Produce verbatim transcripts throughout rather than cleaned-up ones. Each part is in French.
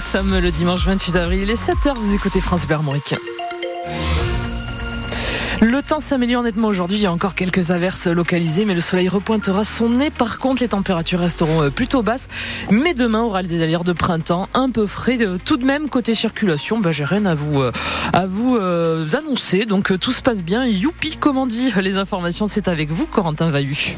sommes le dimanche vingt-huit avril, il est sept heures, vous écoutez France Bleu Armorique. Le temps s'améliore nettement aujourd'hui, il y a encore quelques averses localisées, mais le soleil repointera son nez. Par contre, les températures resteront plutôt basses, mais demain aura des allures de printemps un peu frais. Tout de même, côté circulation, bah, j'ai rien à vous, à vous euh, annoncer, donc tout se passe bien. Youpi, comme on dit, les informations, c'est avec vous, Corentin Vahu.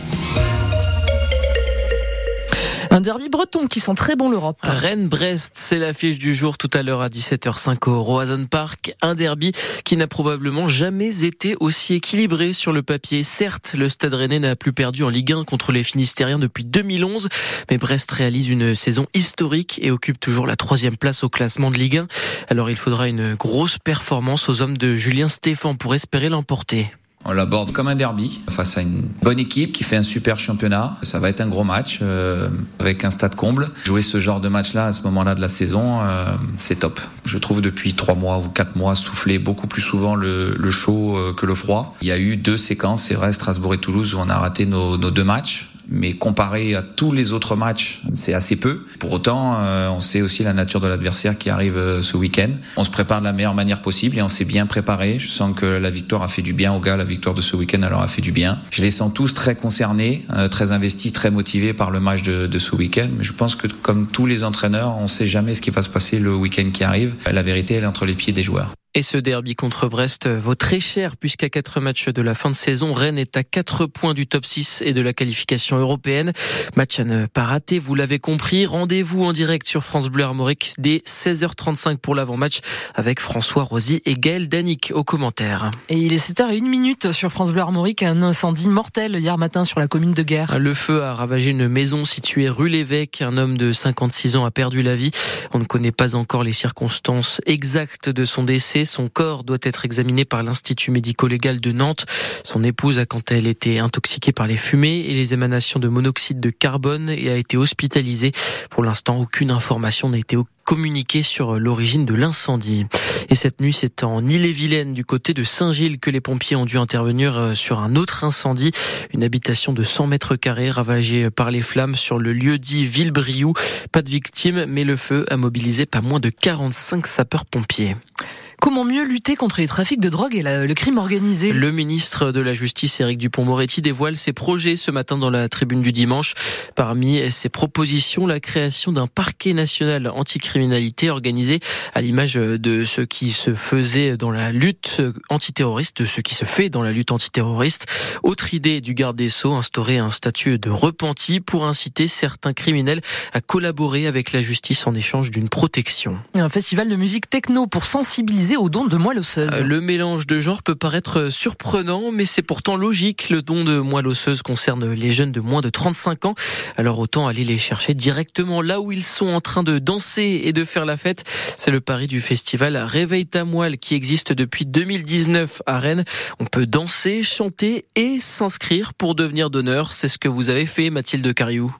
Un derby breton qui sent très bon l'Europe. Rennes-Brest, c'est l'affiche du jour tout à l'heure à dix-sept heures cinq au Roazhon Park. Un derby qui n'a probablement jamais été aussi équilibré sur le papier. Certes, le Stade Rennais n'a plus perdu en Ligue un contre les Finistériens depuis deux mille onze, mais Brest réalise une saison historique et occupe toujours la troisième place au classement de Ligue un. Alors il faudra une grosse performance aux hommes de Julien Stéphan pour espérer l'emporter. On l'aborde comme un derby face à une bonne équipe qui fait un super championnat. Ça va être un gros match euh, avec un stade comble. Jouer ce genre de match-là à ce moment-là de la saison, euh, c'est top. Je trouve depuis trois mois ou quatre mois souffler beaucoup plus souvent le, le chaud euh, que le froid. Il y a eu deux séquences, c'est vrai, Strasbourg et Toulouse, où on a raté nos, nos deux matchs. Mais comparé à tous les autres matchs, c'est assez peu. Pour autant, euh, on sait aussi la nature de l'adversaire qui arrive euh, ce week-end. On se prépare de la meilleure manière possible et on s'est bien préparé. Je sens que la victoire a fait du bien aux gars. La victoire de ce week-end alors a fait du bien. Je les sens tous très concernés, euh, très investis, très motivés par le match de, de ce week-end. Mais je pense que comme tous les entraîneurs, on ne sait jamais ce qui va se passer le week-end qui arrive. La vérité, elle est entre les pieds des joueurs. Et ce derby contre Brest vaut très cher puisqu'à quatre matchs de la fin de saison, Rennes est à quatre points du top six et de la qualification européenne. Match à ne pas rater, vous l'avez compris. Rendez-vous en direct sur France Bleu Armorique dès seize heures trente-cinq pour l'avant-match avec François Rosy et Gaël Danic aux commentaires. Et il est sept heures zéro un sur France Bleu Armorique, un incendie mortel hier matin sur la commune de Guerre. Le feu a ravagé une maison située rue l'Évêque. Un homme de cinquante-six ans a perdu la vie. On ne connaît pas encore les circonstances exactes de son décès. Son corps doit être examiné par l'Institut médico-légal de Nantes. Son épouse a quant à elle été intoxiquée par les fumées et les émanations de monoxyde de carbone et a été hospitalisée. Pour l'instant, aucune information n'a été communiquée sur l'origine de l'incendie. Et cette nuit, c'est en Ille-et-Vilaine, du côté de Saint-Gilles, que les pompiers ont dû intervenir sur un autre incendie. Une habitation de cent mètres carrés ravagée par les flammes sur le lieu dit Villebriou. Pas de victimes, mais le feu a mobilisé pas moins de quarante-cinq sapeurs-pompiers. Comment mieux lutter contre les trafics de drogue et la, le crime organisé ? Le ministre de la Justice, Éric Dupond-Moretti, dévoile ses projets ce matin dans la Tribune du Dimanche. Parmi ses propositions, la création d'un parquet national anticriminalité organisé à l'image de ce qui se faisait dans la lutte antiterroriste, de ce qui se fait dans la lutte antiterroriste. Autre idée du garde des Sceaux, instaurer un statut de repenti pour inciter certains criminels à collaborer avec la justice en échange d'une protection. Un festival de musique techno pour sensibiliser au don de moelle osseuse. Le mélange de genres peut paraître surprenant, mais c'est pourtant logique. Le don de moelle osseuse concerne les jeunes de moins de trente-cinq ans. Alors autant aller les chercher directement là où ils sont en train de danser et de faire la fête. C'est le pari du festival Réveille ta moelle qui existe depuis deux mille dix-neuf à Rennes. On peut danser, chanter et s'inscrire pour devenir donneur. C'est ce que vous avez fait, Mathilde Cariou.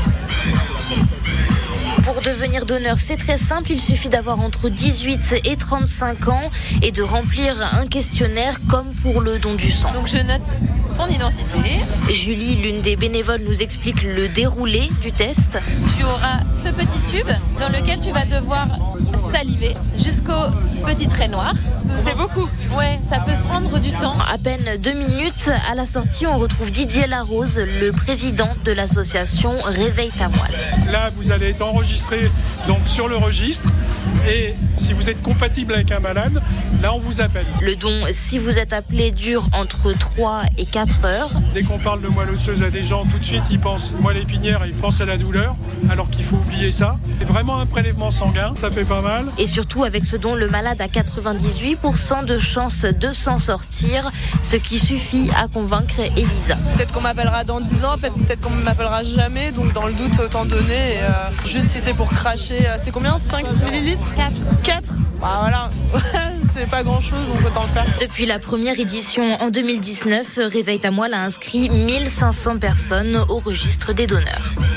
Pour devenir donneur, c'est très simple, il suffit d'avoir entre dix-huit et trente-cinq ans et de remplir un questionnaire comme pour le don du sang. Donc je note ton identité. Julie, l'une des bénévoles, nous explique le déroulé du test. Tu auras ce petit tube dans lequel tu vas devoir saliver jusqu'au petit trait noir. C'est beaucoup. Ouais, ça peut prendre du temps. À peine deux minutes, à la sortie, on retrouve Didier Larose, le président de l'association Réveille ta moelle. Là, vous allez être enregistré donc sur le registre et si vous êtes compatible avec un malade, là on vous appelle. Le don, si vous êtes appelé, dure entre trois et quatre heures. Dès qu'on parle de moelle osseuse à des gens, tout de suite ils pensent moelle épinière et ils pensent à la douleur, alors qu'il faut oublier ça. C'est vraiment un prélèvement sanguin, ça fait pas mal. Et surtout avec ce don, le malade a quatre-vingt-dix-huit pour cent de chances de s'en sortir, ce qui suffit à convaincre Elisa. Peut-être qu'on m'appellera dans dix ans, peut-être qu'on m'appellera jamais, donc dans le doute autant donner. Et euh, juste si c'est pour cracher, c'est combien ? cinq millilitres ? quatre. quatre ? Bah voilà, c'est pas grand chose, donc autant le faire. Depuis la première édition en deux mille dix-neuf, Réveille ta moelle a inscrit mille cinq cents personnes au registre des donneurs.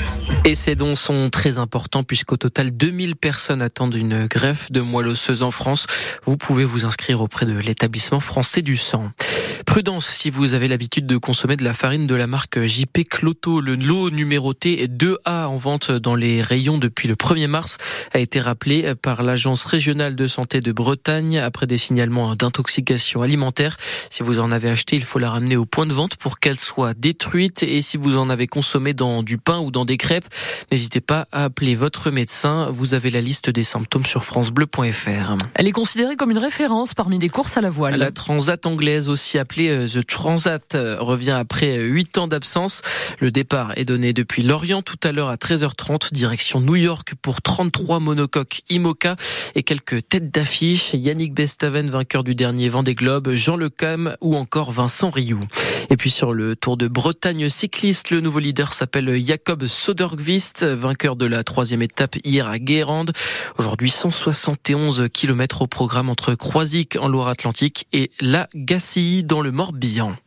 Et ces dons sont très importants puisqu'au total deux mille personnes attendent une greffe de moelle osseuse en France. Vous pouvez vous inscrire auprès de l'établissement français du sang. Prudence si vous avez l'habitude de consommer de la farine de la marque J P Clotto. Le lot numéroté deux A en vente dans les rayons depuis le premier mars a été rappelé par l'Agence régionale de santé de Bretagne après des signalements d'intoxication alimentaire. Si vous en avez acheté, il faut la ramener au point de vente pour qu'elle soit détruite. Et si vous en avez consommé dans du pain ou dans des crêpes, n'hésitez pas à appeler votre médecin. Vous avez la liste des symptômes sur francebleu point f r. Elle est considérée comme une référence parmi les courses à la voile. La Transat anglaise, aussi appelée The Transat, revient après huit ans d'absence. Le départ est donné depuis Lorient tout à l'heure à treize heures trente, direction New York pour trente-trois monocoques IMOCA et quelques têtes d'affiche. Yannick Bestaven, vainqueur du dernier Vendée Globe, Jean Le Cam ou encore Vincent Rioux. Et puis sur le Tour de Bretagne cycliste, le nouveau leader s'appelle Jakob Söderqvist, vainqueur de la troisième étape hier à Guérande. Aujourd'hui, cent soixante et onze kilomètres au programme entre Croisic en Loire-Atlantique et La Gacilly dans le Morbihan.